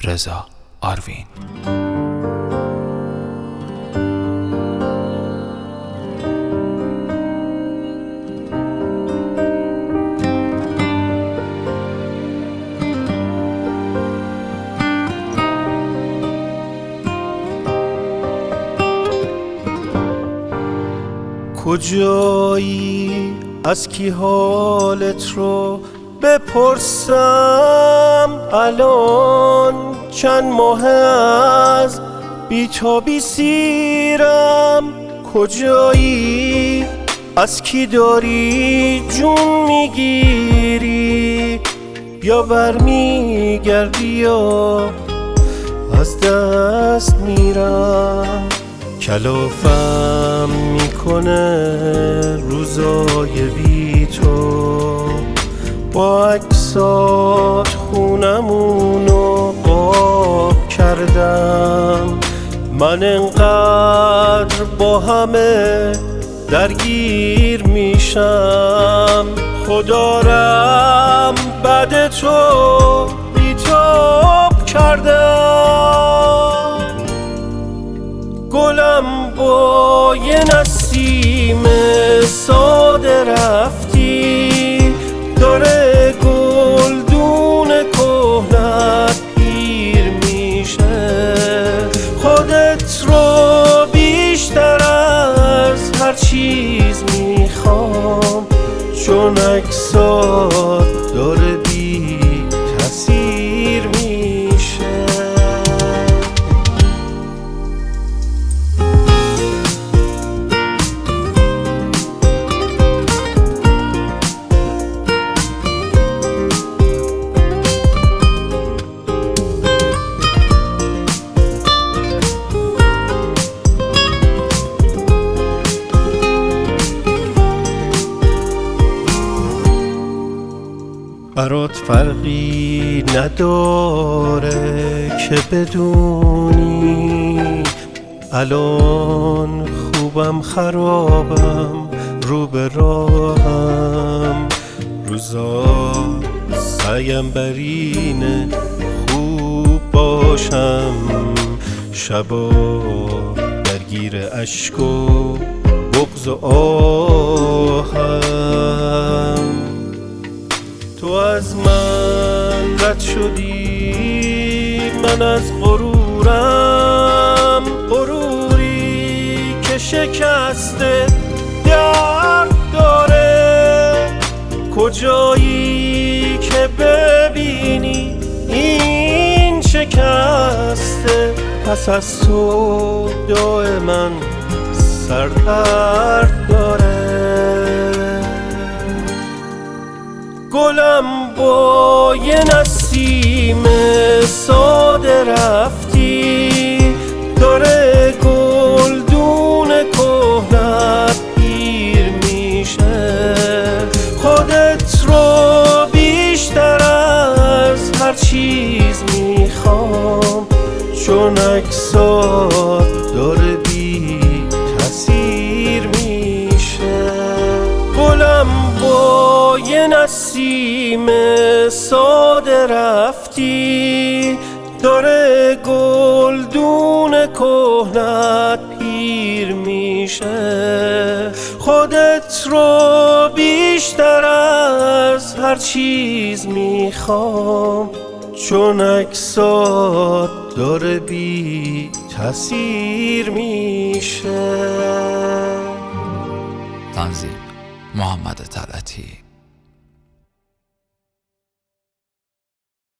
رضا آروین. کجایی؟ از کی حالت رو بپرسم؟ الان چند ماه از بی‌تابی سیرم. کجایی؟ از کی داری جون میگیری؟ یا برمیگردی یا از دست میرم. کلافم میکنه روزای بی تو، با عکسات خونمونو قاب کردم. من انقدر با همه درگیر میشم، خدارم بعد تو بی‌تاب کردم. گلم با یه نسیم ساده رفتی، داره گلدون کهنت پیر میشه. خودت رو بیشتر از هر چیز میخوام، چون عکسات داره بی تأثیر میشه. برات فرقی نداره که بدونی، الان خوبم خرابم رو به راهم. روزا سعیم بر اینه خوب باشم، شبا درگیر اشک و بغض و آهم. تو از من رد شدی، من از غرورم، غروری که شکسته درد داره. کجایی که ببینی این شکسته؟ پس از تو دائما سردرد داره. گلم با یه نسیم ساده رفتی، داره گلدون کهنت پیر میشه. خودت رو بیشتر از هر چیز میخوام، چون عکسات داره بی تأثیر میشه. گلم با یه نسیم ساده رفتی، داره گلدون کهنت پیر میشه. خودت رو بیشتر از هر چیز میخوام، چون عکسات داره بی تأثیر میشه. تنظیم محمد طلعتی.